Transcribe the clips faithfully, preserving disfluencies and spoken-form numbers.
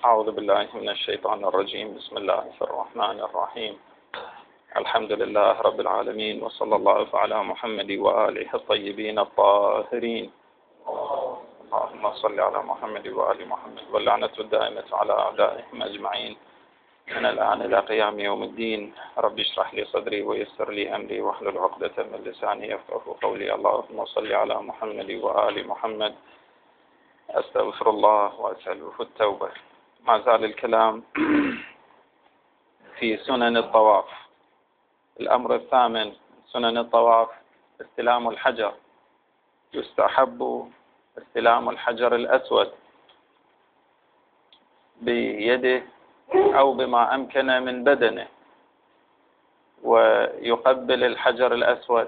أعوذ بالله من الشيطان الرجيم. بسم الله الرحمن الرحيم. الحمد لله رب العالمين، وصلى الله على محمد وآله الطيبين الطاهرين. اللهم صل على محمد وآل محمد، واللعنة الدائمة على أعدائهم أجمعين من الآن إلى قيام يوم الدين. رب اشرح لي صدري ويسر لي أمري واحلل عقدة من لساني يفقهوا قولي. اللهم صل على محمد وآل محمد. أستغفر الله وأسأله التوبة. ما زال الكلام في سنن الطواف. الأمر الثامن سنن الطواف استلام الحجر. يستحب استلام الحجر الأسود بيده أو بما أمكن من بدنه، ويقبل الحجر الأسود،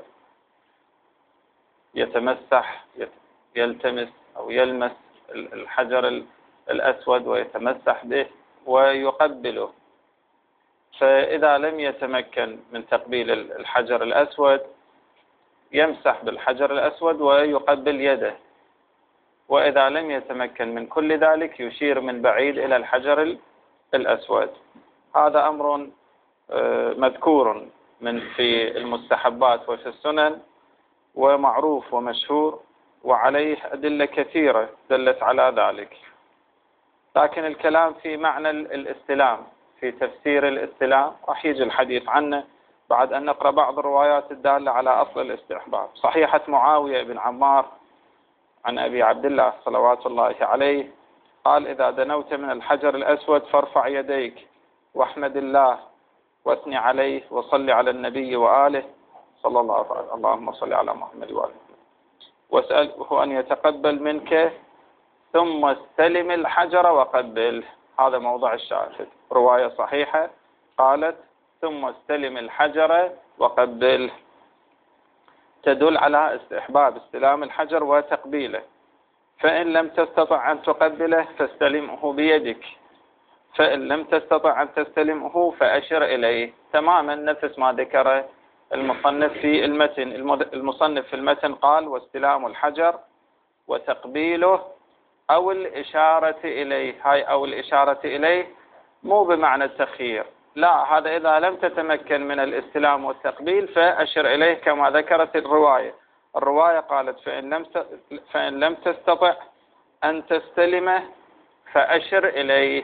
يتمسح يلتمس أو يلمس الحجر الأسود ويتمسح به ويقبله. فإذا لم يتمكن من تقبيل الحجر الأسود يمسح بالحجر الأسود ويقبل يده، وإذا لم يتمكن من كل ذلك يشير من بعيد إلى الحجر الأسود. هذا أمر مذكور من في المستحبات وفي السنن، ومعروف ومشهور، وعليه أدلة كثيرة دلت على ذلك. لكن الكلام في معنى الاستلام، في تفسير الاستلام، راح يجي الحديث عنه بعد أن نقرأ بعض الروايات الدالة على أصل الاستحباب. صحيحة معاوية بن عمار عن أبي عبد الله صلوات الله عليه قال: إذا دنوت من الحجر الأسود فارفع يديك واحمد الله واثني عليه وصل على النبي وآله صلى الله عليه وسلم. اللهم صل على محمد وآله، واسأله أن يتقبل منك ثم استلم الحجر وقبل. هذا موضع الشاهد. رواية صحيحة قالت: ثم استلم الحجر وقبل، تدل على استحباب استلام الحجر وتقبيله. فإن لم تستطع أن تقبله فاستلمه بيدك، فإن لم تستطع أن تستلمه فأشر إليه. تماما نفس ما ذكر المصنف في المتن. المصنف في المتن قال: واستلام الحجر وتقبيله أو الإشارة إليه. هاي أو الإشارة إليه مو بمعنى التخيير، لا، هذا إذا لم تتمكن من الاستلام والتقبيل فأشر إليه كما ذكرت الرواية. الرواية قالت: فإن لم فإن لم تستطع أن تستلمه فأشر إليه.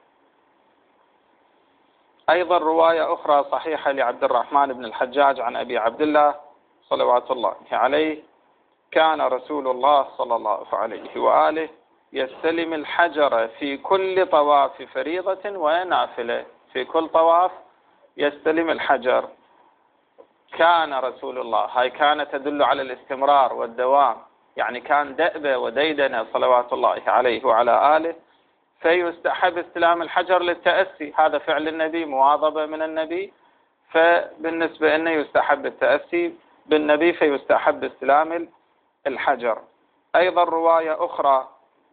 أيضا رواية أخرى صحيحة لعبد الرحمن بن الحجاج عن أبي عبد الله صلوات الله عليه: كان رسول الله صلى الله عليه وآله يستلم الحجر في كل طواف فريضة ونافلة. في كل طواف يستلم الحجر. كان رسول الله، هاي كان تدل على الاستمرار والدوام، يعني كان دأبة وديدنة صلوات الله عليه وعلى آله. فيستحب استلام الحجر للتأسي، هذا فعل النبي، مواظبة من النبي، فبالنسبة لنا يستحب التأسي بالنبي فيستحب استلام الحجر. أيضا رواية أخرى،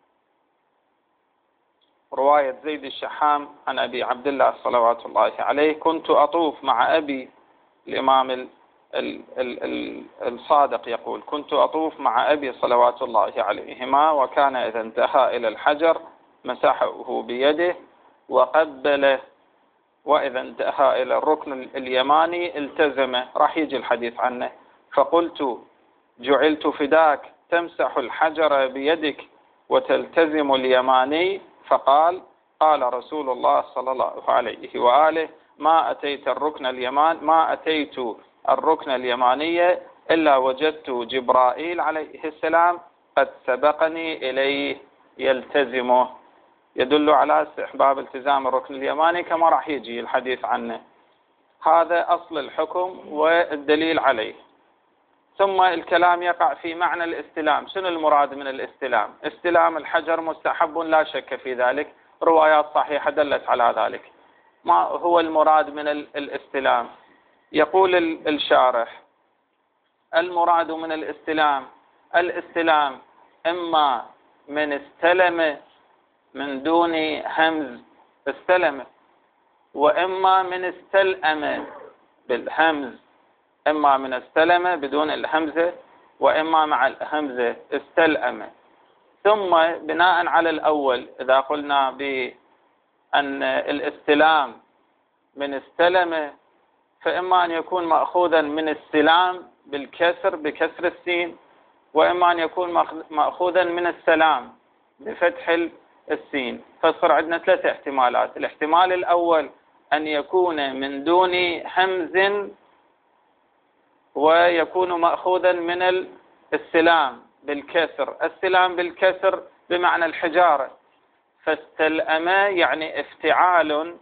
رواية زيد الشحام عن أبي عبد الله صلوات الله عليه: كنت أطوف مع أبي، الإمام ال ال ال ال الصادق يقول: كنت أطوف مع أبي صلوات الله عليهما، وكان إذا انتهى إلى الحجر مسحه بيده وقبله، وإذا انتهى إلى الركن اليماني التزمه. راح يجي الحديث عنه. فقلت: جعلت فداك تمسح الحجر بيدك وتلتزم اليماني. فقال: قال رسول الله صلى الله عليه وآله: ما أتيت الركن اليمان ما أتيت الركن اليمانية إلا وجدت جبرائيل عليه السلام قد سبقني إليه يلتزمه. يدل على استحباب التزام الركن اليماني كما راح يجي الحديث عنه. هذا أصل الحكم والدليل عليه. ثم الكلام يقع في معنى الاستلام. شنو المراد من الاستلام؟ استلام الحجر مستحب لا شك في ذلك، روايات صحيحة دلت على ذلك. ما هو المراد من الاستلام؟ يقول الشارح: المراد من الاستلام الاستلام إما من استلم من دون همز استلم، وإما من استلأم بالهمز. إما من استلم بدون الهمزة، وإما مع الهمزة استلأم. ثم بناء على الأول إذا قلنا أن الاستلام من استلم، فإما أن يكون مأخوذا من السلام بالكسر بكسر السين، وإما أن يكون مأخوذا من السلام بفتح السين. فصار عندنا ثلاثة احتمالات. الاحتمال الأول أن يكون من دون همز ويكون مأخوذا من السلام بالكسر. السلام بالكسر بمعنى الحجارة، فاستلأم يعني افتعال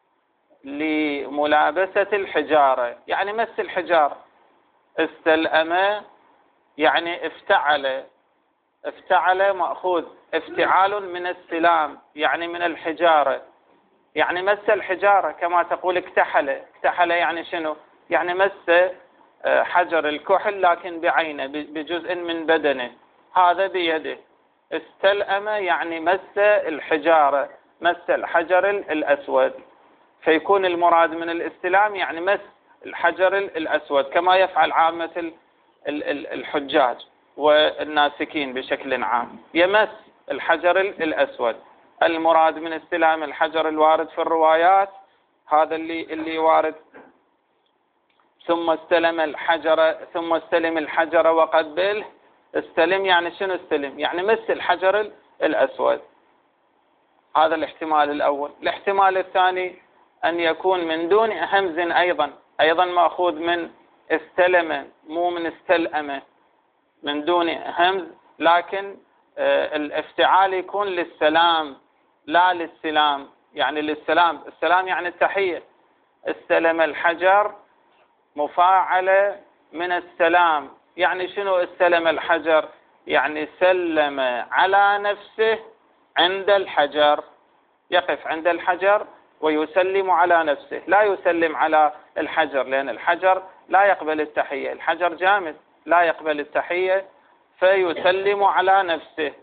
لملابسة الحجارة، يعني مس الحجارة. استلأم يعني افتعل، افتعل مأخوذ افتعال من السلام يعني من الحجارة، يعني مس الحجارة. كما تقول اكتحل، اكتحل يعني شنو؟ يعني مس حجر الكحل لكن بعينه بجزء من بدنه، هذا بيده. استلأم يعني مس الحجارة، مس الحجر الأسود. فيكون المراد من الاستلام يعني مس الحجر الأسود، كما يفعل عامة الحجاج والناسكين بشكل عام، يمس الحجر الأسود. المراد من استلام الحجر الوارد في الروايات هذا اللي اللي وارد. ثم استلم الحجر، ثم استلم الحجر وقبله. استلم يعني شنو؟ استلم يعني مس الحجر الأسود. هذا الاحتمال الأول. الاحتمال الثاني أن يكون من دون همز، أيضا أيضا مأخوذ من استلم مو من استلأم، من دون همز، لكن آه الافتعال يكون للسلام لا للسلام، يعني للسلام. السلام يعني التحية. استلم الحجر مفاعلة من السلام، يعني شنو استلم الحجر؟ يعني سلم على نفسه عند الحجر، يقف عند الحجر ويسلم على نفسه، لا يسلم على الحجر، لأن الحجر لا يقبل التحية، الحجر جامد لا يقبل التحية، فيسلم على نفسه،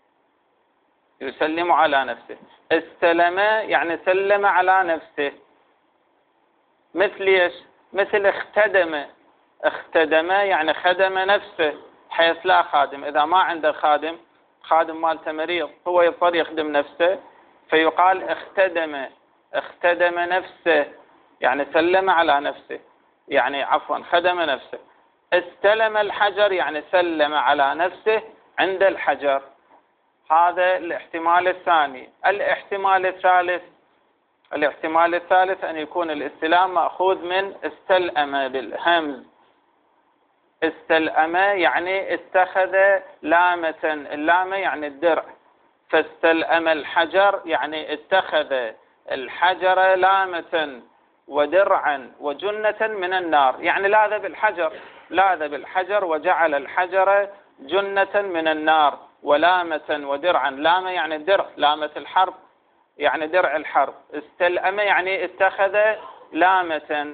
يسلم على نفسه. استلم يعني سلم على نفسه. مثل ايش؟ مثل اختدم، اختدم يعني خدم نفسه، حيث لا خادم. إذا ما عنده خادم، خادم مالته مريض، هو يضطر يخدم نفسه، فيقال اختدم، اختدم نفسه يعني سلم على نفسه، يعني عفوا خدم نفسه. استلم الحجر يعني سلم على نفسه عند الحجر. هذا الاحتمال الثاني. الاحتمال الثالث، الاحتمال الثالث أن يكون الاستلام مأخوذ من استلأم بالهمز. استلأم يعني اتخذ لامة، اللامة يعني الدرع. فاستلأم الحجر يعني اتخذ الحجر لامة ودرعا وجنة من النار، يعني لاذ بالحجر، لاذ بالحجر وجعل الحجر جنة من النار ولامة ودرعا. لامة يعني الدرع، لامة الحرب يعني درع الحرب. استلأم يعني اتخذ لامة.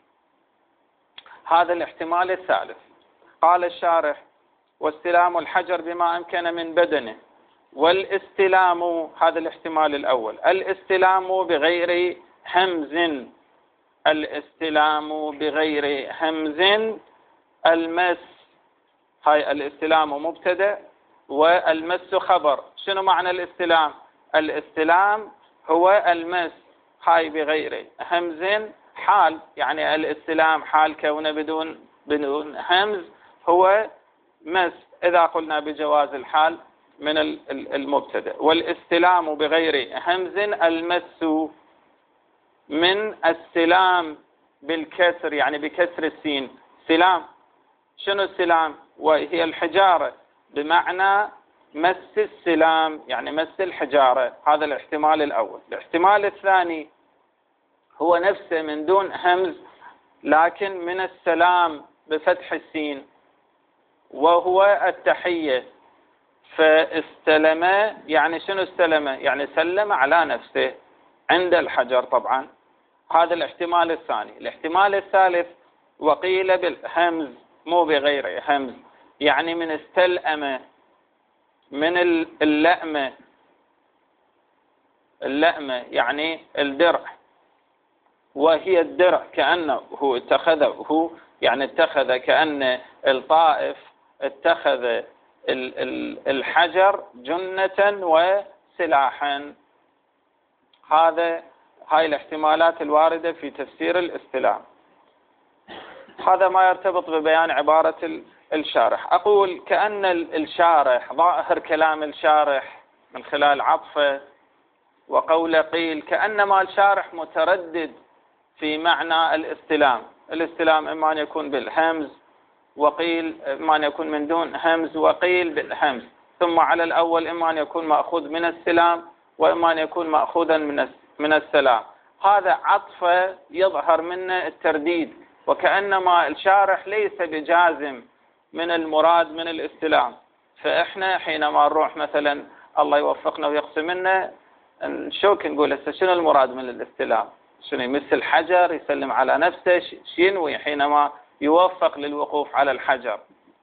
هذا الاحتمال الثالث. قال الشارح: واستلام الحجر بما أمكن من بدنه. والاستلام، هذا الاحتمال الأول، الاستلام بغير همز. الاستلام بغير همز المس. هاي الاستلام مبتدأ والمس خبر. شنو معنى الاستلام؟ الاستلام هو المس، هاي بغير همز حال، يعني الاستلام حال كونه بدون بدون همز هو مس، إذا قلنا بجواز الحال من المبتدأ. والاستلام بغير همز المس من السلام بالكسر، يعني بكسر السين. سلام، شنو السلام؟ وهي الحجارة، بمعنى مس السلام يعني مس الحجارة. هذا الاحتمال الأول. الاحتمال الثاني هو نفسه من دون همز لكن من السلام بفتح السين، وهو التحية. فاستلم يعني شنو استلم؟ يعني سلم على نفسه عند الحجر طبعا. هذا الاحتمال الثاني. الاحتمال الثالث وقيل بالهمز مو بغير همز، يعني من استلأم، من اللأمة. اللأمة يعني الدرع، وهي الدرع كأنه هو اتخذه، يعني اتخذ كأن الطائف اتخذ الحجر جنة وسلاحا. هذا هاي الاحتمالات الواردة في تفسير الاستلام. هذا ما يرتبط ببيان عبارة الشارح. أقول كأن الشارح ظاهر كلام الشارح من خلال عطفه وقول قيل كأنما الشارح متردد في معنى الاستلام. الاستلام إما أن يكون بالهمز وقيل إما أن يكون من دون همز وقيل بالهمز، ثم على الأول إما أن يكون مأخوذ من السلام وإما أن يكون مأخوذا من من السلام. هذا عطف يظهر منه الترديد، وكأنما الشارح ليس بجازم من المراد من الاستلام. فإحنا حينما نروح مثلا الله يوفقنا ويقسم لنا نشوك نقول هسه شنو المراد من الاستلام؟ شنو يمس الحجر يسلم على نفسه؟ شنو حينما يوفق للوقوف على الحجر؟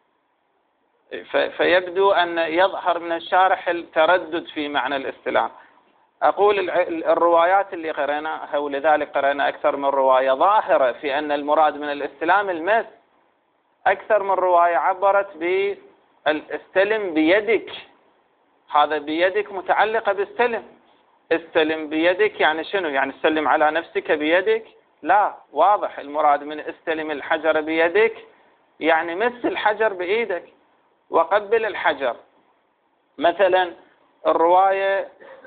فيبدو أن يظهر من الشارح التردد في معنى الاستلام. أقول الروايات اللي قرأناها ولذلك قرأنا أكثر من رواية ظاهرة في أن المراد من الاستلام المس. أكثر من رواية عبرت بالاستلم بيدك، هذا بيدك متعلقة بالسلم. استلم بيدك يعني شنو؟ يعني استلم على نفسك بيدك؟ لا، واضح المراد من استلم الحجر بيدك يعني مس الحجر بإيدك وقبل الحجر. مثلا الرواية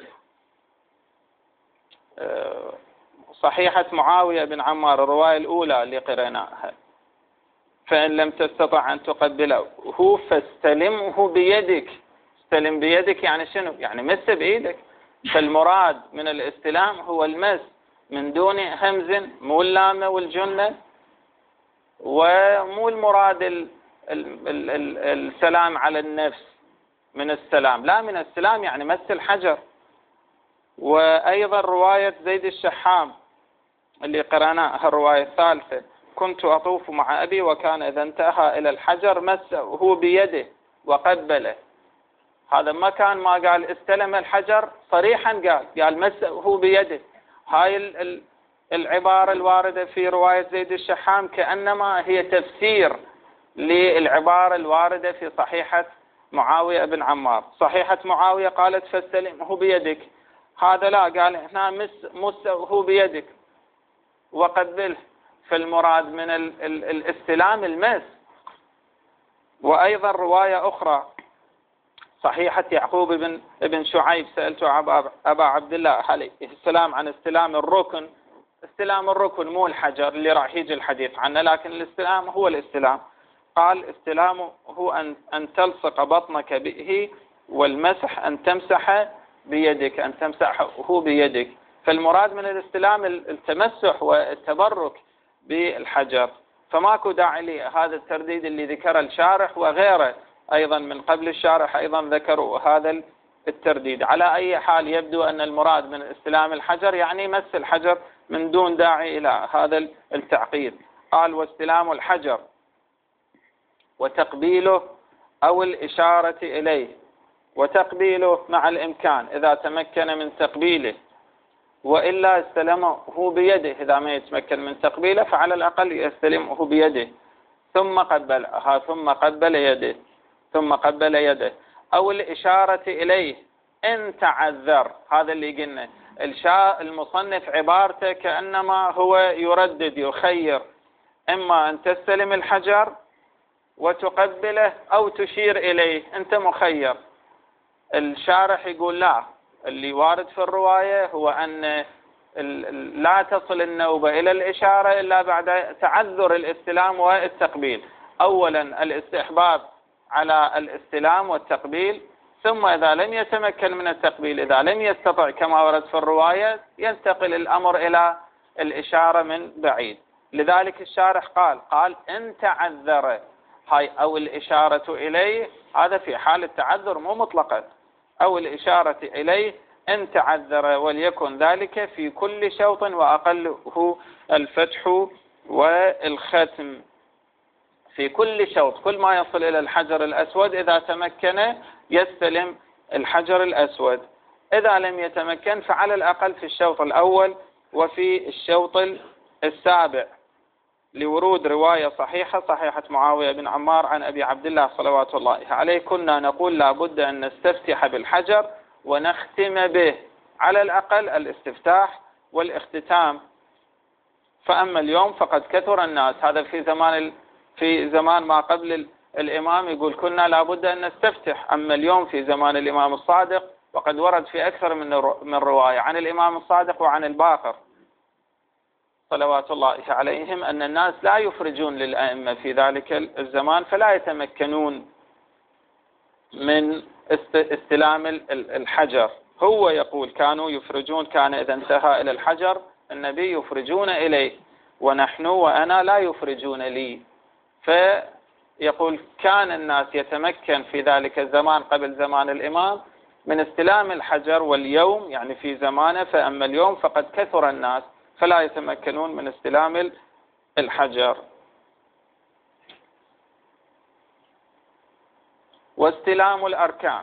صحيحة معاوية بن عمار الرواية الأولى اللي قرأناها، فإن لم تستطع أن تقبله فاستلمه بيدك. استلم بيدك يعني شنو؟ يعني مس بإيدك. فالمراد من الاستلام هو المس من دون همز، مو اللامة والجنة، ومو المراد ال ال ال ال السلام على النفس من السلام، لا، من السلام يعني مس الحجر. وأيضا رواية زيد الشحام اللي قرأناها الرواية الثالثة، كنت أطوف مع أبي وكان إذا انتهى إلى الحجر مسه بيده وقبله. هذا ما كان ما قال استلم الحجر صريحا، قال قال مسه بيده. هاي العبارة الواردة في رواية زيد الشحام كأنما هي تفسير للعبارة الواردة في صحيحة معاوية بن عمار. صحيحة معاوية قالت فاستلمه بيدك، هذا لا، قال هنا مس مسه بيدك وقبله. فالمراد من ال ال الاستلام المس. وأيضا رواية أخرى صحيحة يعقوب بن ابن شعيب، سألت أبا عبد الله عليه السلام عن استلام الركن. استلام الركن مو الحجر اللي راح يجي الحديث عنه، لكن الاستلام هو الاستلام. قال استلامه هو أن, أن تلصق بطنك به، والمسح أن تمسح بيدك، أن تمسحه بيدك. فالمراد من الاستلام التمسح والتبرك بالحجر. فماكو داعي لهذا الترديد اللي ذكر الشارح وغيره أيضا من قبل الشارح أيضا ذكروا هذا الترديد. على أي حال يبدو أن المراد من استلام الحجر يعني مس الحجر من دون داعي إلى هذا التعقيد. قال واستلام الحجر وتقبيله أو الإشارة إليه. وتقبيله مع الإمكان إذا تمكن من تقبيله، وإلا استلمه بيده. إذا ما يتمكن من تقبيله فعلى الأقل يستلمه بيده ثم قبلها ثم قبل يده ثم قبل يده. أو الإشارة إليه إن تعذر. هذا اللي قلنا المصنف عبارته كأنما هو يردد يخير، إما أن تستلم الحجر وتقبله أو تشير إليه، أنت مخير. الشارح يقول لا، اللي وارد في الرواية هو أن لا تصل النوبة إلى الإشارة إلا بعد تعذر الاستلام والتقبيل. أولا الاستحباب على الاستلام والتقبيل، ثم إذا لم يتمكن من التقبيل، إذا لم يستطع كما ورد في الرواية، ينتقل الأمر إلى الإشارة من بعيد. لذلك الشارح قال قال إن تعذر، هاي أو الإشارة إليه، هذا في حال التعذر مو مطلقا. أو الإشارة إليه إن تعذر، وليكن ذلك في كل شوط وأقله الفتح والختم. في كل شوط، كل ما يصل إلى الحجر الأسود إذا تمكن يستلم الحجر الأسود. إذا لم يتمكن فعلى الأقل في الشوط الأول وفي الشوط السابع، لورود رواية صحيحة صحيحة معاوية بن عمار عن أبي عبد الله صلوات الله عليه، كنا نقول لا بد أن نستفتح بالحجر ونختم به. على الأقل الاستفتاح والاختتام. فأما اليوم فقد كثر الناس، هذا في زمان ال... في زمان ما قبل ال... الإمام يقول كنا لابد أن نستفتح. أما اليوم في زمان الإمام الصادق، وقد ورد في أكثر من من رواية عن الإمام الصادق وعن الباقر صلوات الله عليهم أن الناس لا يفرجون للأئمة في ذلك الزمان، فلا يتمكنون من استلام الحجر. هو يقول كانوا يفرجون، كان إذا انتهى إلى الحجر النبي يفرجون إليه، ونحن وأنا لا يفرجون لي. فيقول كان الناس يتمكن في ذلك الزمان قبل زمان الإمام من استلام الحجر، واليوم يعني في زمانه، فأما اليوم فقد كثر الناس فلا يتمكنون من استلام الحجر. واستلام الأركان،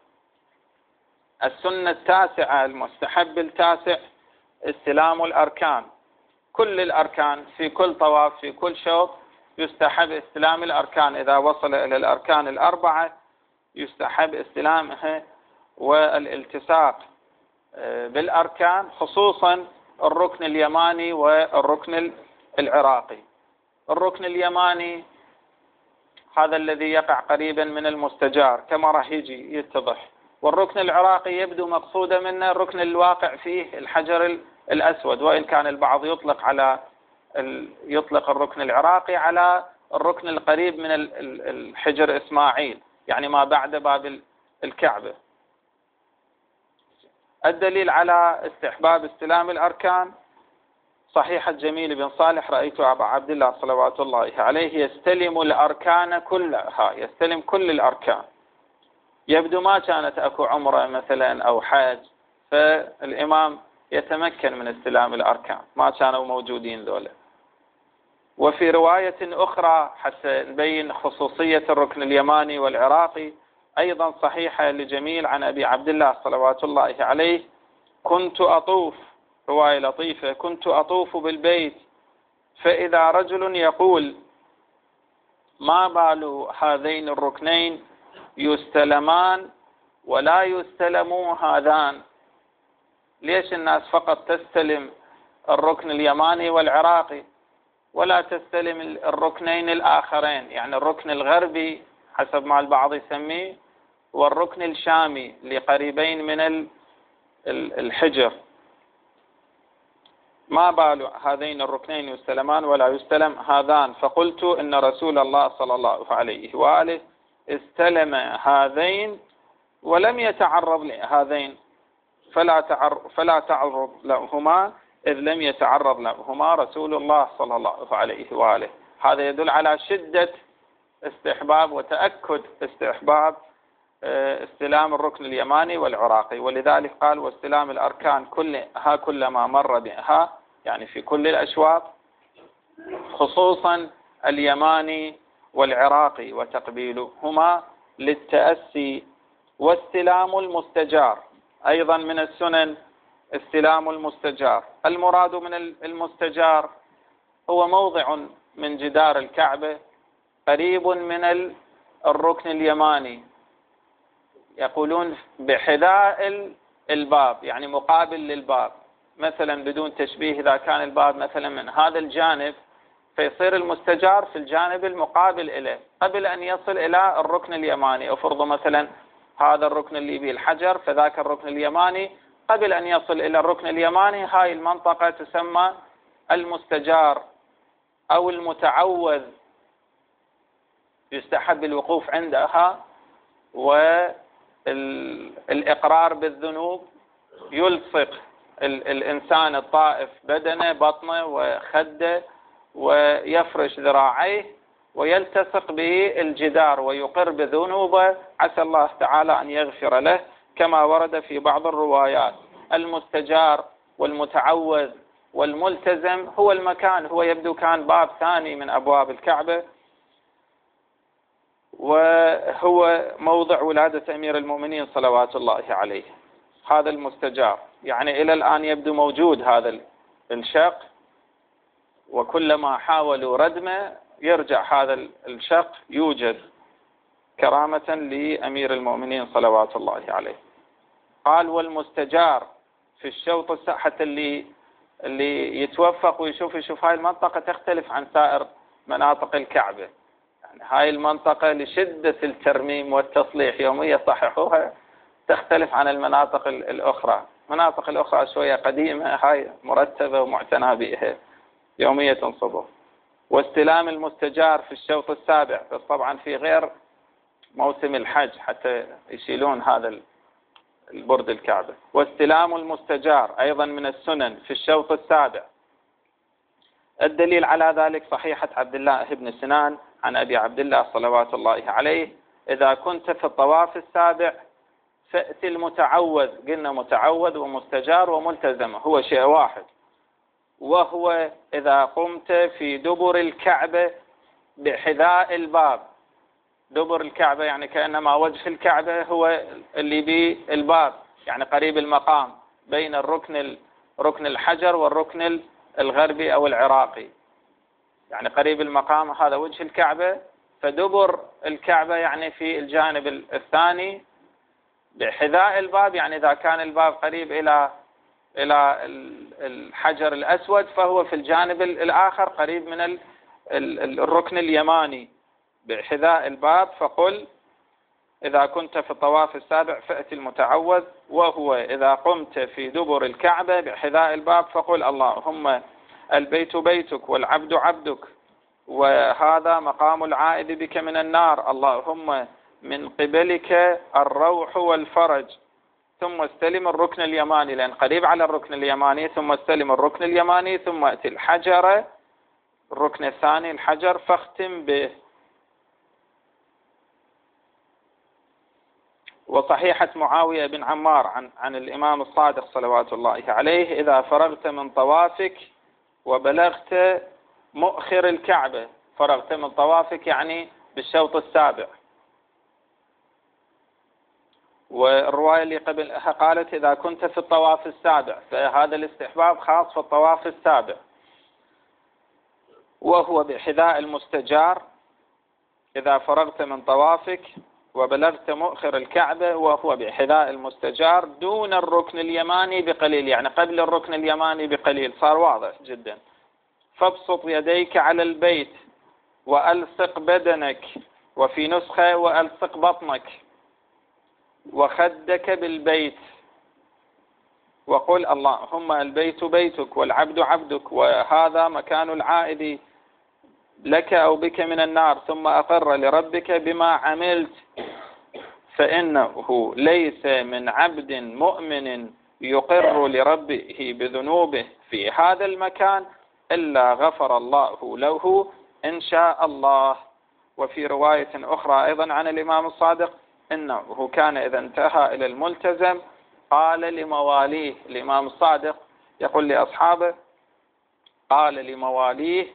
السنة التاسعة المستحب التاسع استلام الأركان. كل الأركان في كل طواف في كل شوط يستحب استلام الأركان. إذا وصل إلى الأركان الأربعة يستحب استلامها والالتصاق بالأركان، خصوصا الركن اليماني والركن العراقي. الركن اليماني هذا الذي يقع قريبا من المستجار كما راح يجي يتضح، والركن العراقي يبدو مقصودا منه الركن الواقع فيه الحجر الأسود، وإن كان البعض يطلق على يطلق الركن العراقي على الركن القريب من الحجر إسماعيل، يعني ما بعد باب الكعبة. الدليل على استحباب استلام الأركان صحيحة جميل بن صالح: رأيت أبا عبد الله صلوات الله عليه يستلم الأركان كلها، يستلم كل الأركان. يبدو ما كانت أكو عمرة مثلا أو حاج، فالإمام يتمكن من استلام الأركان، ما كانوا موجودين ذولا. وفي رواية أخرى حتى نبين خصوصية الركن اليماني والعراقي أيضا صحيحة لجميل عن أبي عبد الله صلوات الله عليه: كنت أطوف، رواية لطيفة، كنت أطوف بالبيت فإذا رجل يقول ما بال هذين الركنين يستلمان ولا يستلم هذان؟ ليش الناس فقط تستلم الركن اليماني والعراقي ولا تستلم الركنين الآخرين، يعني الركن الغربي حسب ما البعض يسميه والركن الشامي اللي قريبين من الحجر؟ ما بال هذين الركنين يستلمان ولا يستلم هذان؟ فقلت إن رسول الله صلى الله عليه وآله استلم هذين ولم يتعرض لهذين، فلا تعرض فلا تعرض لهما إذ لم يتعرض لهما رسول الله صلى الله عليه وآله. هذا يدل على شدة استحباب وتأكد استحباب استلام الركن اليماني والعراقي، ولذلك قال واستلام الأركان كلها كلما مر بها، يعني في كل الأشواط، خصوصا اليماني والعراقي وتقبيلهما للتأسي. واستلام المستجار أيضا من السنن استلام المستجار. المراد من المستجار هو موضع من جدار الكعبة قريب من الركن اليماني، يقولون بحذاء الباب، يعني مقابل للباب، مثلا بدون تشبيه إذا كان الباب مثلا من هذا الجانب فيصير المستجار في الجانب المقابل إليه قبل أن يصل إلى الركن اليماني. أفرض مثلا هذا الركن اللي به الحجر، فذاك الركن اليماني قبل أن يصل إلى الركن اليماني هاي المنطقة تسمى المستجار أو المتعوذ، يستحب الوقوف عندها والإقرار بالذنوب. يلصق الإنسان الطائف بدنه بطنه وخده ويفرش ذراعيه ويلتصق به الجدار ويقر بذنوبه، عسى الله تعالى أن يغفر له، كما ورد في بعض الروايات. المستجار والمتعوذ والملتزم هو المكان، هو يبدو كان باب ثاني من أبواب الكعبة، وهو موضع ولادة أمير المؤمنين صلوات الله عليه. هذا المستجار يعني إلى الآن يبدو موجود هذا الشق، وكلما حاولوا ردمه يرجع هذا الشق يوجد كرامة لأمير المؤمنين صلوات الله عليه. قال والمستجار في الشوط السابع، حتى اللي اللي يتوفق ويشوف يشوف هاي المنطقة تختلف عن سائر مناطق الكعبة. يعني هاي المنطقة لشدة الترميم والتصليح يوميا صححوها تختلف عن المناطق الأخرى. المناطق الأخرى شوية قديمة، هاي مرتبة ومعتنى بها يومية تنصبه. واستلام المستجار في الشوط السابع، بس طبعا في غير موسم الحج حتى يشيلون هذا البرد الكعبة. واستلام المستجار أيضا من السنن في الشوط السابع. الدليل على ذلك صحيحة عبد الله بن سنان عن أبي عبد الله صلوات الله عليه: إذا كنت في الطواف السابع فأت المتعوذ. قلنا متعوذ ومستجار وملتزم هو شيء واحد، وهو إذا قمت في دبر الكعبة بحذاء الباب. دبر الكعبة يعني كأنما وجه الكعبة هو اللي بالباب، يعني قريب المقام بين الركن ركن الحجر والركن الغربي أو العراقي، يعني قريب المقام هذا وجه الكعبة. فدبر الكعبة يعني في الجانب الثاني بحذاء الباب، يعني إذا كان الباب قريب إلى إلى الحجر الأسود فهو في الجانب الآخر قريب من الركن اليماني بحذاء الباب. فقل إذا كنت في الطواف السابع فأت المتعوذ، وهو إذا قمت في دبر الكعبة بحذاء الباب فقل اللهم البيت بيتك والعبد عبدك وهذا مقام العائد بك من النار، اللهم من قبلك الروح والفرج. ثم استلم الركن اليماني لأن قريب على الركن اليماني، ثم استلم الركن اليماني ثم أتي الحجر الركن الثاني الحجر فاختم به. وصحيحة معاوية بن عمار عن, عن الإمام الصادق صلوات الله عليه: إذا فرغت من طوافك وبلغت مؤخر الكعبة. فرغت من طوافك يعني بالشوط السابع. والرواية اللي قبلها قالت إذا كنت في الطواف السابع، فهذا الاستحباب خاص في الطواف السابع، وهو بحذاء المستجار. إذا فرغت من طوافك وبلغت مؤخر الكعبة وهو بحذاء المستجار دون الركن اليماني بقليل، يعني قبل الركن اليماني بقليل، صار واضح جدا. فابسط يديك على البيت وألصق بدنك، وفي نسخة وألصق بطنك وخدك بالبيت، وقل اللهم البيت بيتك والعبد عبدك وهذا مكان العائد لك أو بك من النار، ثم أقر لربك بما عملت، فإنه ليس من عبد مؤمن يقر لربه بذنوبه في هذا المكان إلا غفر الله له إن شاء الله. وفي رواية أخرى أيضا عن الإمام الصادق إنه كان إذا انتهى إلى الملتزم قال لمواليه. الإمام الصادق يقول لأصحابه، قال لمواليه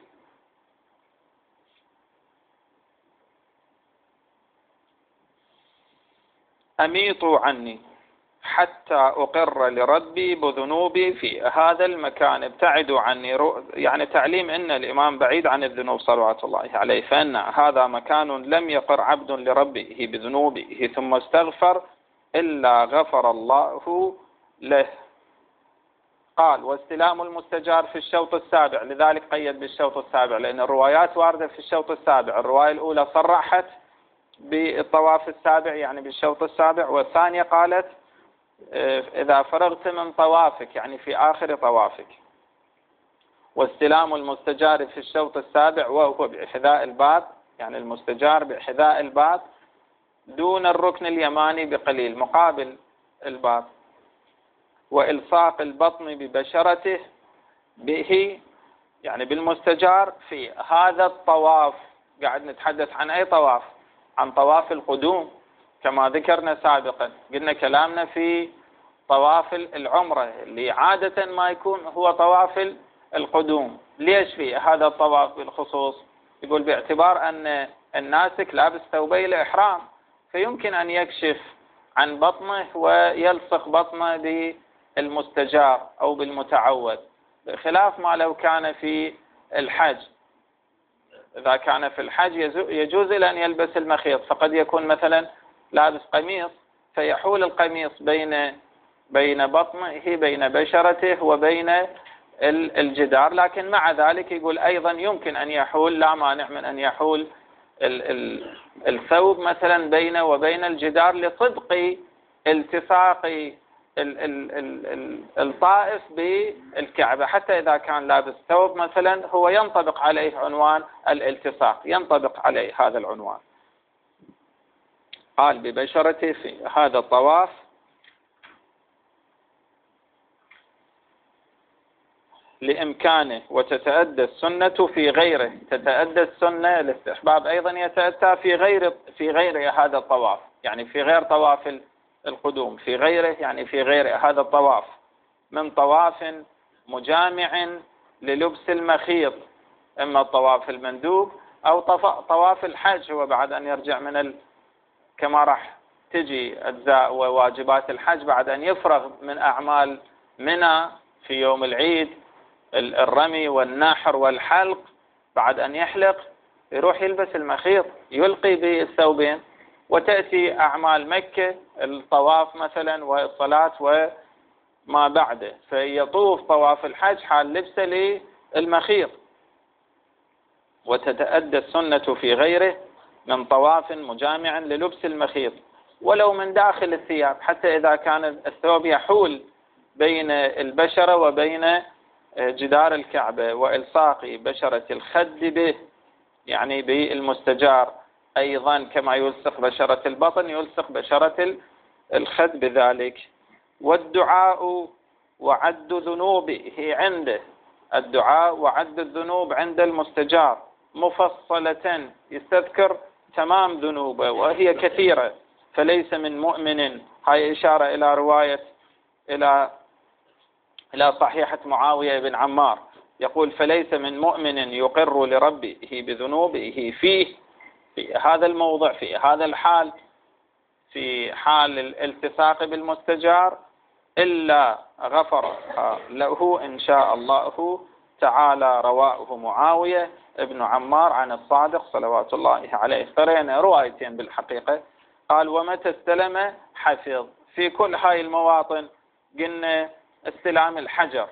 أميطوا عني حتى أقر لربي بذنوبي في هذا المكان، ابتعدوا عني. يعني تعليم أن الإمام بعيد عن الذنوب صلوات الله عليه، فإن هذا مكان لم يقر عبد لربه بذنوبه ثم استغفر إلا غفر الله له. قال واستلام المستجار في الشوط السابع، لذلك قيد بالشوط السابع لأن الروايات واردة في الشوط السابع. الرواية الأولى صرحت بالطواف السابع يعني بالشوط السابع، والثانية قالت إذا فرغت من طوافك يعني في آخر طوافك. واستلام المستجار في الشوط السابع وهو بحذاء الباب، يعني المستجار بحذاء الباب دون الركن اليماني بقليل مقابل الباب. وإلصاق البطن ببشرته به يعني بالمستجار في هذا الطواف. قاعد نتحدث عن أي طواف؟ عن طواف القدوم كما ذكرنا سابقا. قلنا كلامنا في طواف العمرة اللي عادة ما يكون هو طواف القدوم. ليش في هذا الطواف بالخصوص؟ يقول باعتبار أن الناسك لابس ثوبي الإحرام، فيمكن أن يكشف عن بطنه ويلصق بطنه بالمستجار أو بالمتعوذ، بخلاف ما لو كان في الحج. إذا كان في الحج يجوز له أن يلبس المخيط، فقد يكون مثلا لابس قميص فيحول القميص بين بين بطنه بين بشرته وبين الجدار، لكن مع ذلك يقول أيضا يمكن أن يحول، لا مانع من أن يحول الثوب مثلا بينه وبين الجدار لصدق التصاق الطائف بالكعبة، حتى إذا كان لابس ثوب مثلا هو ينطبق عليه عنوان الالتصاق، ينطبق عليه هذا العنوان. قال ببشرته في هذا الطواف لإمكانه، وتتأدى السنة في غيره، تتأدى السنة الاستحباب أيضا يتأتى في غير في غير هذا الطواف، يعني في غير طواف القدوم، في غيره يعني في غير هذا الطواف، من طواف مجامع للبس المخيط، إما الطواف المندوب أو طواف الحج، وبعد أن يرجع من ال... كما راح تجي أجزاء وواجبات الحج بعد أن يفرغ من أعمال منى في يوم العيد، الرمي والنحر والحلق، بعد أن يحلق يروح يلبس المخيط يلقي بالثوبين، وتأتي أعمال مكة الطواف مثلا والصلاة وما بعده، فيطوف طواف الحج حال لبسه للمخيط. وتتأدى السنة في غيره من طواف مجامع للبس المخيط ولو من داخل الثياب، حتى إذا كان الثوب يحول بين البشرة وبين جدار الكعبة، وإلصاق بشرة الخد به يعني بالمستجار أيضا، كما يلصق بشرة البطن يلصق بشرة الخد بذلك. والدعاء وعد ذنوبه عنده، الدعاء وعد الذنوب عند المستجار مفصلة، يستذكر تمام ذنوبه وهي كثيرة، فليس من مؤمن، هاي إشارة إلى رواية إلى إلى صحيحة معاوية بن عمار، يقول فليس من مؤمن يقر لربه بذنوبه فيه، في هذا الموضع، في هذا الحال، في حال الالتصاق بالمستجار، إلا غفر له إن شاء الله تعالى. رواه معاوية ابن عمار عن الصادق صلوات الله عليه. قرأنا روايتين بالحقيقة. قال ومتى استلم حفظ. في كل هاي المواطن قلنا استلام الحجر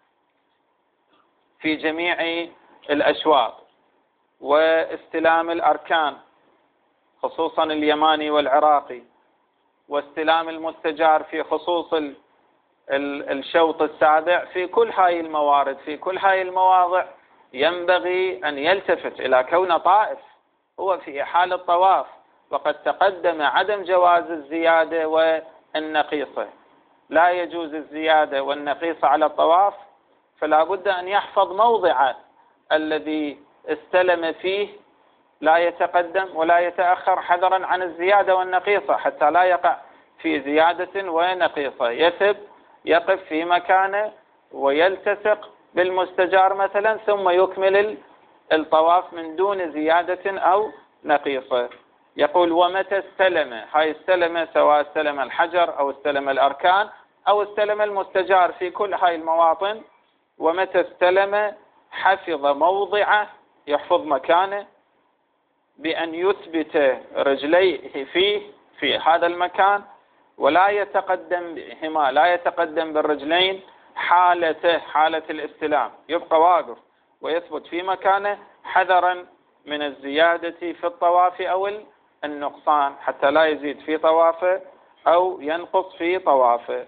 في جميع الأشواط، واستلام الأركان خصوصا اليماني والعراقي، واستلام المستجار في خصوص الشوط السابع. في كل هاي الموارد، في كل هاي المواضع ينبغي أن يلتفت إلى كون طائف هو في حال الطواف، وقد تقدم عدم جواز الزيادة والنقيصة، لا يجوز الزيادة والنقيصة على الطواف، فلا بد أن يحفظ موضعه الذي استلم فيه، لا يتقدم ولا يتأخر حذرا عن الزيادة والنقيصة، حتى لا يقع في زيادة ونقيصة. يثب يقف في مكانه ويلتصق بالمستجار مثلا، ثم يكمل الطواف من دون زيادة أو نقيصة. يقول ومتى استلم، هاي استلم سواء استلم الحجر أو استلم الأركان أو استلم المستجار في كل هاي المواطن. ومتى استلم حفظ موضعه، يحفظ مكانه بأن يثبت رجليه فيه في هذا المكان، ولا يتقدم بهما، لا يتقدم بالرجلين حالته حالة الاستلام، يبقى واقف ويثبت في مكانه حذرا من الزيادة في الطواف أو النقصان، حتى لا يزيد في طوافه أو ينقص في طوافه.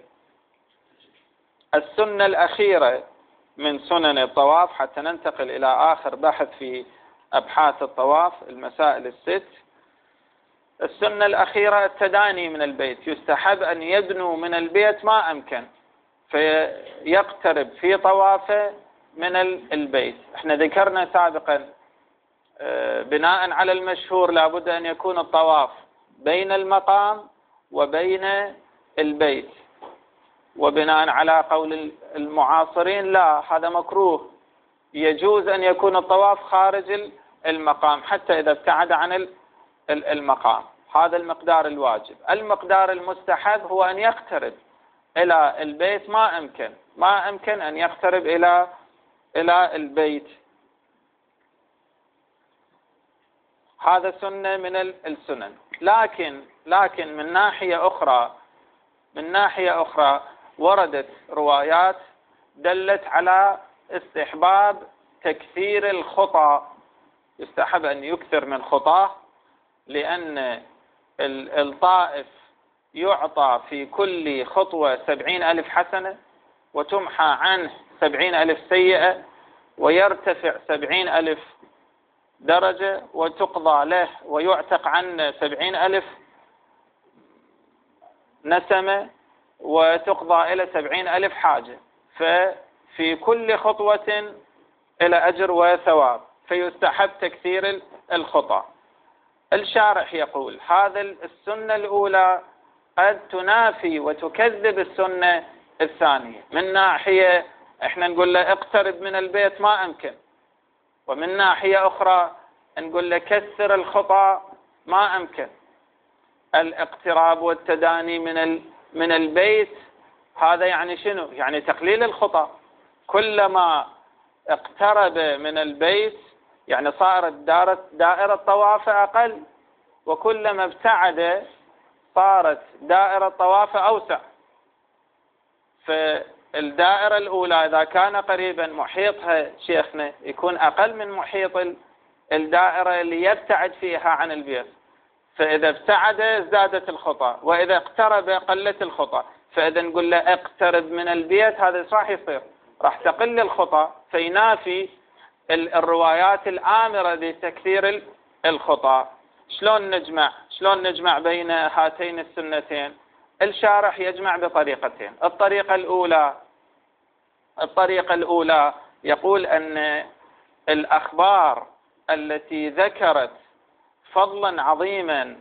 السنة الأخيرة من سنن الطواف حتى ننتقل إلى آخر بحث في أبحاث الطواف، المسائل الست. السنة الأخيرة التداني من البيت، يستحب أن يدنو من البيت ما أمكن، فيقترب في طوافه من البيت. احنا ذكرنا سابقا بناء على المشهور لابد أن يكون الطواف بين المقام وبين البيت، وبناء على قول المعاصرين لا، هذا مكروه، يجوز أن يكون الطواف خارج المقام حتى إذا ابتعد عن المقام. هذا المقدار الواجب. المقدار المستحب هو أن يقترب إلى البيت ما أمكن، ما أمكن أن يقترب إلى إلى البيت. هذا سنة من السنن. لكن لكن من ناحية أخرى من ناحية أخرى وردت روايات دلت على استحباب تكثير الخطى، يستحب أن يكثر من خطاه، لأن الطائف يعطى في كل خطوة سبعين ألف حسنة، وتمحى عنه سبعين ألف سيئة، ويرتفع سبعين ألف درجة، وتقضى له ويعتق عنه سبعين ألف نسمة، وتقضى إلى سبعين ألف حاجة، ففي كل خطوة إلى أجر وثواب، فيستحب تكثير الخطى. الشارح يقول هذا السنة الأولى قد تنافي وتكذب السنة الثانية. من ناحية احنا نقول له اقترب من البيت ما أمكن، ومن ناحية أخرى نقول له كثر الخطى ما أمكن. الاقتراب والتداني من من البيت هذا يعني شنو؟ يعني تقليل الخطى. كلما اقترب من البيت يعني صارت دائرة طوافه أقل، وكلما ابتعد صارت دائرة طوافه أوسع. فالدائرة الأولى إذا كان قريبا محيطها شيخنا يكون أقل من محيط الدائرة اللي يبتعد فيها عن البيت، فإذا ابتعد زادت الخطى، وإذا اقترب قلت الخطى. فإذا نقول له اقترب من البيت، هذا راح يصير راح تقل الخطى، فينافي الروايات الآمرة بتكثير الخطى. شلون نجمع شلون نجمع بين هاتين السنتين؟ الشارح يجمع بطريقتين. الطريقة الأولى الطريقة الأولى يقول أن الأخبار التي ذكرت فضلا عظيما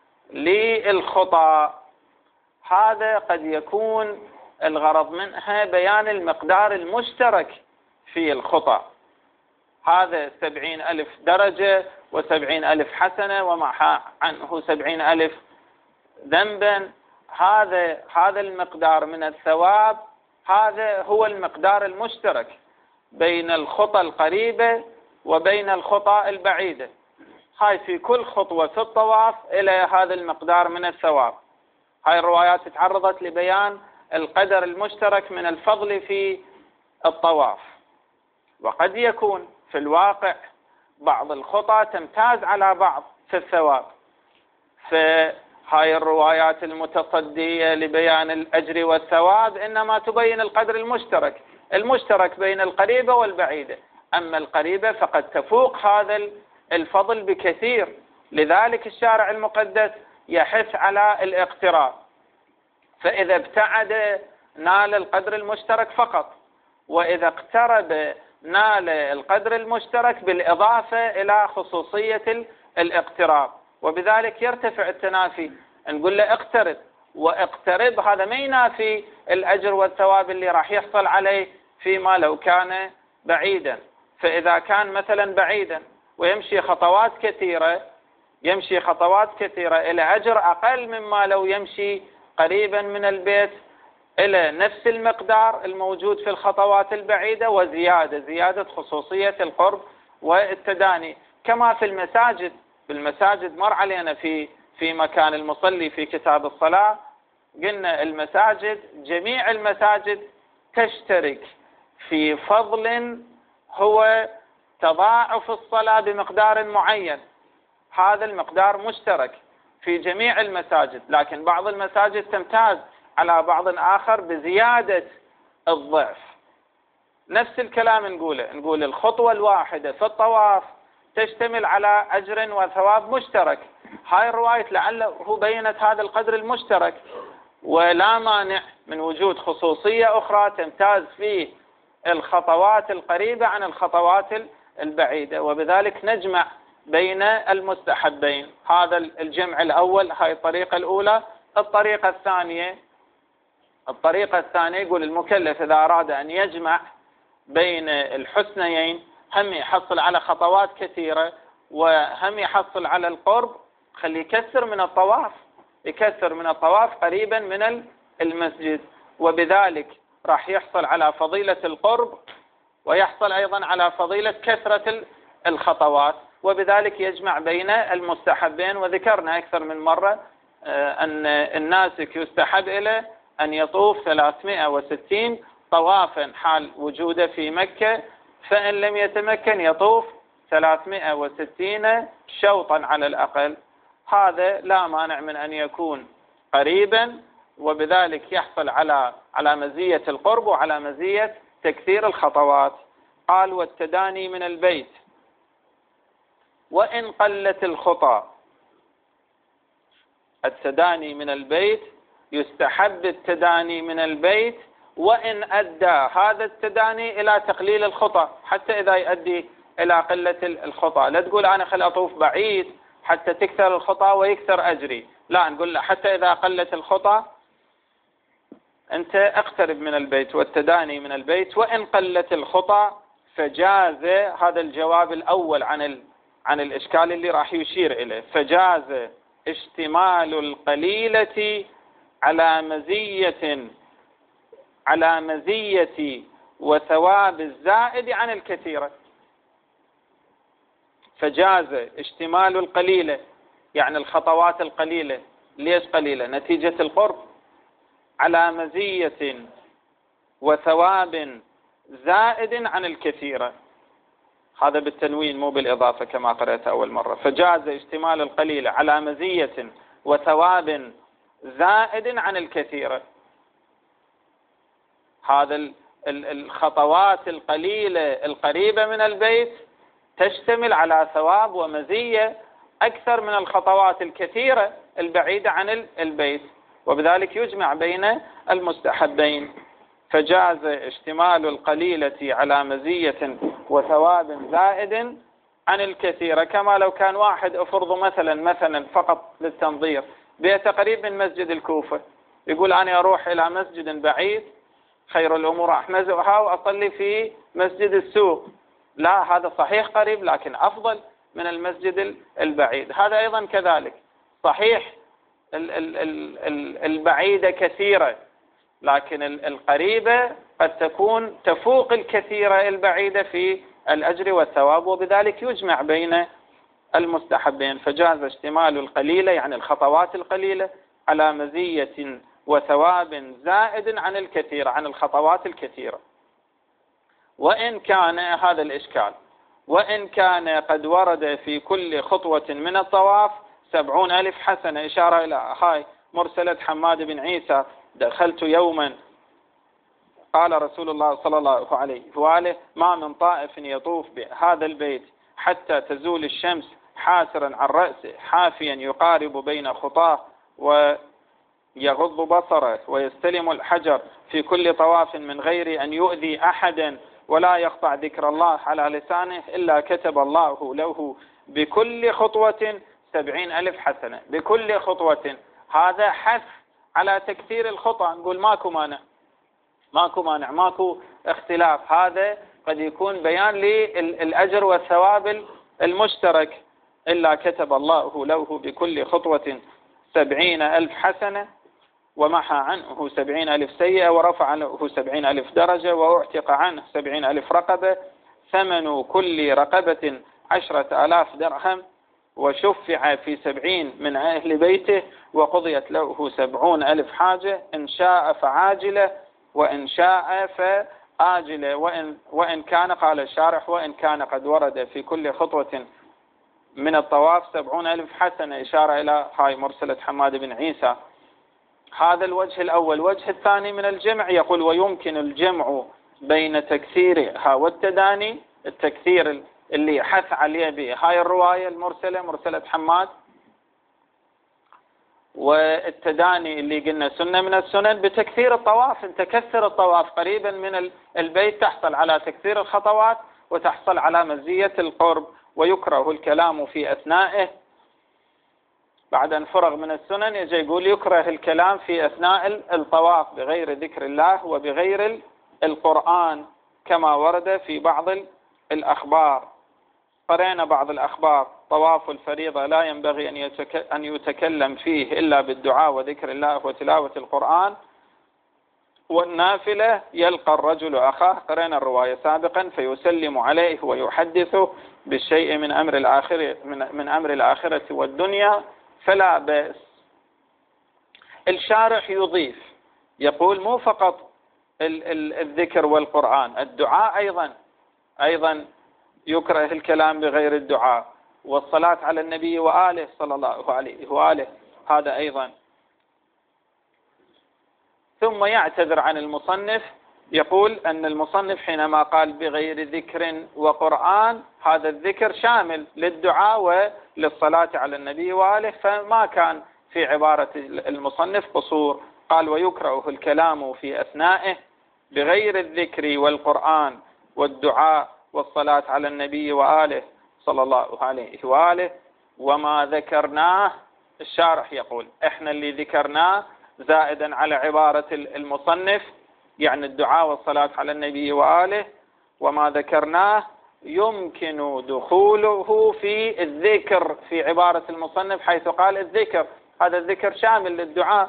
للخطى هذا قد يكون الغرض منها بيان المقدار المشترك في الخطى. هذا سبعين ألف درجة وسبعين ألف حسنة ومع عنه سبعين ألف ذنبا، هذا هذا المقدار من الثواب، هذا هو المقدار المشترك بين الخطى القريبة وبين الخطى البعيدة. هاي في كل خطوة في الطواف إلى هذا المقدار من الثواب. هاي الروايات تعرضت لبيان القدر المشترك من الفضل في الطواف. وقد يكون في الواقع بعض الخطى تمتاز على بعض في الثواب، فهاي الروايات المتصدية لبيان الأجر والثواب إنما تبين القدر المشترك المشترك بين القريبة والبعيدة. أما القريبة فقد تفوق هذا الفضل بكثير، لذلك الشارع المقدس يحث على الاقتراب. فإذا ابتعد نال القدر المشترك فقط، وإذا اقترب نال القدر المشترك بالإضافة إلى خصوصية الاقتراب، وبذلك يرتفع التنافي. نقول له اقترب، واقترب هذا ما ينافي الأجر والثواب اللي راح يحصل عليه فيما لو كان بعيدا. فإذا كان مثلا بعيدا ويمشي خطوات كثيرة يمشي خطوات كثيرة إلى أجر أقل مما لو يمشي قريبا من البيت إلى نفس المقدار الموجود في الخطوات البعيدة، وزيادة زيادة خصوصية القرب والتداني. كما في المساجد بالمساجد مر علينا في في مكان المصلي في كتاب الصلاة، قلنا المساجد جميع المساجد تشترك في فضل هو تضاعف الصلاة بمقدار معين. هذا المقدار مشترك في جميع المساجد، لكن بعض المساجد تمتاز على بعض آخر بزيادة الضعف. نفس الكلام نقوله نقول الخطوة الواحدة في الطواف تشتمل على أجر وثواب مشترك. هاي الرواية لعله بينت هذا القدر المشترك، ولا مانع من وجود خصوصية أخرى تمتاز فيه الخطوات القريبة عن الخطوات البعيدة، وبذلك نجمع بين المستحبين. هذا الجمع الأول، هاي الطريقة الأولى. الطريقة الثانية الطريقة الثانية يقول المكلف إذا أراد أن يجمع بين الحسنيين، هم يحصل على خطوات كثيرة وهم يحصل على القرب، خلي يكثر من الطواف يكثر من الطواف قريبا من المسجد، وبذلك راح يحصل على فضيلة القرب ويحصل أيضا على فضيلة كثرة الخطوات، وبذلك يجمع بين المستحبين. وذكرنا أكثر من مرة أن الناسك يستحب إليه أن يطوف ثلاثمائة وستين طوافا حال وجوده في مكة، فإن لم يتمكن يطوف ثلاثمائة وستين شوطا على الأقل. هذا لا مانع من أن يكون قريبا، وبذلك يحصل على على مزية القرب وعلى مزية تكثير الخطوات. قال والتداني من البيت وإن قلت الخطى. التداني من البيت، يستحب التداني من البيت وإن أدى هذا التداني إلى تقليل الخطى، حتى إذا يؤدي إلى قلة الخطى. لا تقول أنا خل أطوف بعيد حتى تكثر الخطى ويكثر أجري، لا، نقول له حتى إذا قلت الخطى أنت اقترب من البيت. والتداني من البيت وإن قلت الخطى فجاز. هذا الجواب الأول عن ال... عن الإشكال اللي راح يشير إليه. فجاز اشتمال القليلة على مزية على مزية وثواب الزائد عن الكثيرة. فجاز اشتمال القليلة، يعني الخطوات القليلة. ليش قليلة؟ نتيجة القرب، على مزية وثواب زائد عن الكثيرة. هذا بالتنوين مو بالإضافة كما قرأت أول مرة. فجاز اشتمال القليلة على مزية وثواب زائد عن الكثيرة. هذا الخطوات القليلة القريبة من البيت تشتمل على ثواب ومزية أكثر من الخطوات الكثيرة البعيدة عن البيت، وبذلك يجمع بين المستحبين. فجاز اشتمال القليلة على مزية وثواب زائد عن الكثيرة. كما لو كان واحد أفرض مثلا مثلا فقط للتنظير بيته قريب من مسجد الكوفة، يقول أنا أروح إلى مسجد بعيد خير الأمور أحمزها وأصلي في مسجد السوق. لا، هذا صحيح قريب لكن أفضل من المسجد البعيد. هذا أيضا كذلك صحيح، البعيدة كثيرة لكن القريبة قد تكون تفوق الكثيرة البعيدة في الأجر والثواب، وبذلك يجمع بين المستحبين. فجاز اشتمال القليلة يعني الخطوات القليلة على مزية وثواب زائد عن الكثير، عن الخطوات الكثيرة. وإن كان هذا الإشكال وإن كان قد ورد في كل خطوة من الطواف سبعون ألف حسنة، إشارة إلى هاي مرسلة حماد بن عيسى. دخلت يوما قال رسول الله صلى الله عليه وآله ما من طائف يطوف بهذا البيت حتى تزول الشمس حاسرا عن رأسه حافيا يقارب بين خطاه ويغض بصره ويستلم الحجر في كل طواف من غير أن يؤذي أحدا ولا يقطع ذكر الله على لسانه إلا كتب الله له بكل خطوة سبعين ألف حسنة. بكل خطوة، هذا حث على تكثير الخطى. نقول ماكو مانع ماكو مانع ماكو اختلاف. هذا قد يكون بيان للأجر والثواب المشترك. إلا كتب الله له بكل خطوة سبعين ألف حسنة ومحى عنه سبعين ألف سيئة ورفع له سبعين ألف درجة وأعتق عنه سبعين ألف رقبة. ثمن كل رقبة عشرة آلاف درهم وشفع في سبعين من أهل بيته وقضيت له سبعون ألف حاجة إن شاء فعاجلة وإن شاء فآجلة. وإن, وإن كان قال الشارح وإن كان قد ورد في كل خطوة من الطواف سبعون ألف حسنة، إشارة إلى هاي مرسلة حماد بن عيسى. هذا الوجه الأول. الوجه الثاني من الجمع يقول ويمكن الجمع بين تكثيرها والتداني. التكثير اللي حث عليه به هاي الرواية المرسلة مرسلة حماد، والتداني اللي قلنا سنة من السنن بتكثير الطواف. انت كثر الطواف قريبا من البيت تحصل على تكثير الخطوات وتحصل على مزية القرب. ويكره الكلام في أثنائه. بعد أن فرغ من السنن يجي يقول يكره الكلام في أثناء الطواف بغير ذكر الله وبغير القرآن كما ورد في بعض الأخبار. قرأنا بعض الأخبار طواف الفريضة لا ينبغي أن يتكلم فيه إلا بالدعاء وذكر الله وتلاوة القرآن، والنافلة يلقى الرجل أخاه. قرأنا الرواية سابقا فيسلم عليه ويحدثه بالشيء من أمر الآخرة من أمر الآخرة والدنيا فلا بأس. الشارح يضيف يقول مو فقط الذكر والقرآن، الدعاء أيضا أيضا يكره الكلام بغير الدعاء، والصلاة على النبي وآله صلى الله عليه وآله هذا أيضا. ثم يعتذر عن المصنف، يقول أن المصنف حينما قال بغير ذكر وقرآن هذا الذكر شامل للدعاء وللصلاة على النبي وآله، فما كان في عبارة المصنف قصور. قال ويكره الكلام في أثنائه بغير الذكر والقرآن والدعاء والصلاة على النبي وآله صلى الله عليه وآله وما ذكرناه. الشارح يقول احنا اللي ذكرناه زائدا على عبارة المصنف يعني الدعاء والصلاة على النبي وآله، وما ذكرناه يمكن دخوله في الذكر في عبارة المصنف حيث قال الذكر، هذا الذكر شامل للدعاء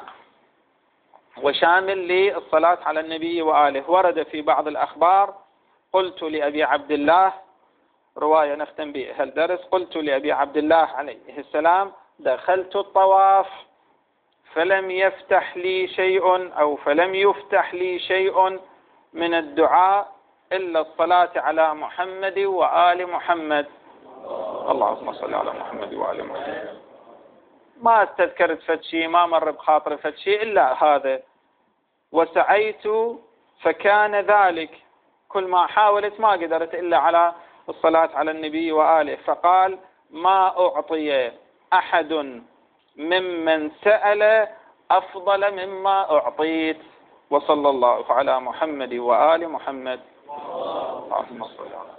وشامل للصلاة على النبي وآله. ورد في بعض الأخبار قلت لأبي عبد الله، رواية نختم بها الدرس، قلت لأبي عبد الله عليه السلام دخلت الطواف فلم يفتح لي شيء أو فلم يفتح لي شيء من الدعاء إلا الصلاة على محمد وآل محمد. اللهم صل على محمد وآل محمد. ما استذكرت فتشي، ما مر بخاطر فتشي إلا هذا. وسعيت فكان ذلك، كل ما حاولت ما قدرت إلا على الصلاة على النبي وآله. فقال ما أعطي أحد ممن سأل أفضل مما أعطيت، وصلى الله على محمد وآل محمد. اللهم صل على